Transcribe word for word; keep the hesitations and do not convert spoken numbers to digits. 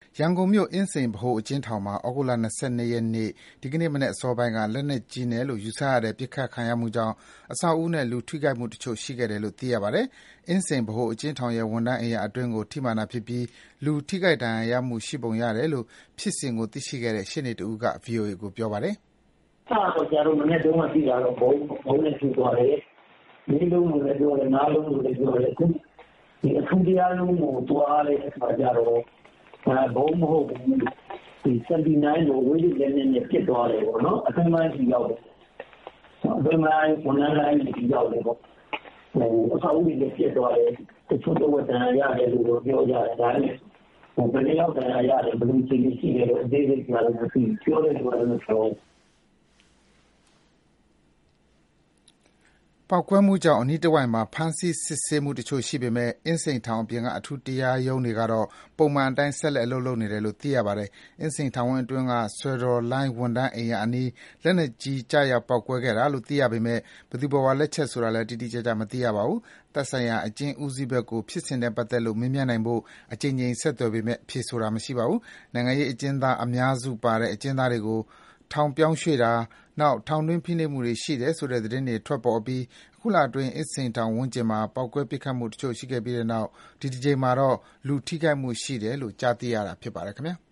ရန်ကုန်မြို့အင်းစိန်ဗဟိုအကျဉ်းထောင်မှာဩဂုတ်လ၂၂ရက်နေ့ဒီကနေ့မနက်အစောပိုင်းကလက်နက်ကြီးနဲ့လို့ယူဆရတဲ့ပစ်ခတ်ခံရမှုကြောင့်အဆောက်အဦနဲ့လူထိခိုက်မှုတချို့ရှိခဲ့တယ်လို့သိရပါတယ်။အင်းစိန်ဗဟိုအကျဉ်းထောင်ရဲ့ဝန်ထမ်းအိမ်ယာအတွင်းကိုထိမှန်တာဖြစ်ပြီးလူထိခိုက်ဒဏ်ရာရမှုရှိပုံရတယ်လို့ဖြစ်စဉ်ကိုသိရှိခဲ့တဲ့ရှေ့နေတဦးက ဗွီအိုအေကိုပြောပါတယ်။“စတော့ကျတော့မနက်တုန်းကသိတာတော့ဗုံးဗုံးနဲ့ထုသွားတယ်။လေးလုံးလို့လည်းပြောတယ်၊ငါးလုံးလို့လည်းပြောတယ်။အခုဒီအထူးတရားရုံးကိုသွားတဲ့အခါကျတော့ဘုံမဟုတ်ဘူးဒီစက်တီနိုင်ကိုဝိလိလက်နဲ့ပြစ်သွားတယ်ပေါ့နော်အတွင်းပိုင်းကြီးရောက်တယ်အတွင်းပိုင်းဝန်ထမ်းတိုင်းကြီးရောက်တယ်ပေါ့ဟိုအဆောက်အဦတွေပြစ်သွားတယ်တချို့တော့တန်ရရတယ်လို့ပြောကြတယ်ဒါနဲ့ဟိုဘယ်ရောက်တန်ရရတယ်ဘယ်လိုချိန်ရှိတယ်လို့အသေးစိတ်ကတော့မသိပြောတယ်ဆိုတော့ဆိုပေါက်ကွဲမှုကြောင့်အနီးတစ်ဝိုက်မှာဖမ်းဆီးစစ်ဆေးမှုတချို့ရှိပေမဲ့အင်းစိန်ထောင်အပြင်ကအထူးတရားရုံးတွေကတော့ပုံမှန်အတိုင်းဆက်လက်အလုပ်လုပ်နေတယ်လို့သိရပါတယ်။အင်းစိန်ထောင်ဝင်းအတွင်းကဆွယ်တော်လိုင်းဝန်ထမ်းအိမ်ယာအနီးလက်နက်ကြီးကျရောက်ပေါက်ကွဲခဲ့တာလို့သိရပေမဲ့ဘယ်သူဘယ်ဝါလက်ချက်ဆိုတာလည်းတိတိကျကျမသိရပါဘူး။သက်ဆိုင်ရာအကျဉ်းဦးစီးဘက်ကိုဖြစ်စဉ်နဲ့ပတ်သက်လို့မေးမြန်းနိုင်ဖို့အကြိမ်ကြိမ်ဆက်သွယ်ပေမဲ့ဖြေဆိုတာမရှိပါဘူး။နိုင်ငံရေးအကျဉ်းသားအများစုပါတဲ့အကျဉ်းသားတွေကိုထောင်ပြောင်းရွှေ့တာနောက်ထောင်တွင်းဖိနှိပ်မှုတွေရှိတယ်ဆိုတဲ့သတင်းတွေထွက်ပေါ်အပြီးအခုလအတွင်းအင်းစိန်ထောင်ဝန်းကျင်မှာပေါက်ကွဲပစ်ခတ်မှုတချို့ရှိခဲ့ပြီးတဲ့နောက်ဒီတစ်ကြိမ်မှာတော့လူထိခိုက်မှုရှိတယ်လို့ကြားသိရတာဖြစ်ပါတယ်ခင်ဗျာ။